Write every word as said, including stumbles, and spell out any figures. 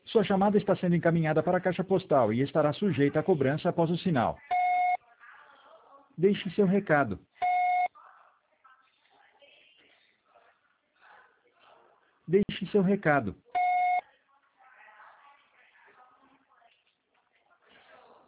Sua chamada está sendo encaminhada para a caixa postal e estará sujeita a cobrança após o sinal. Deixe seu recado. Deixe seu recado.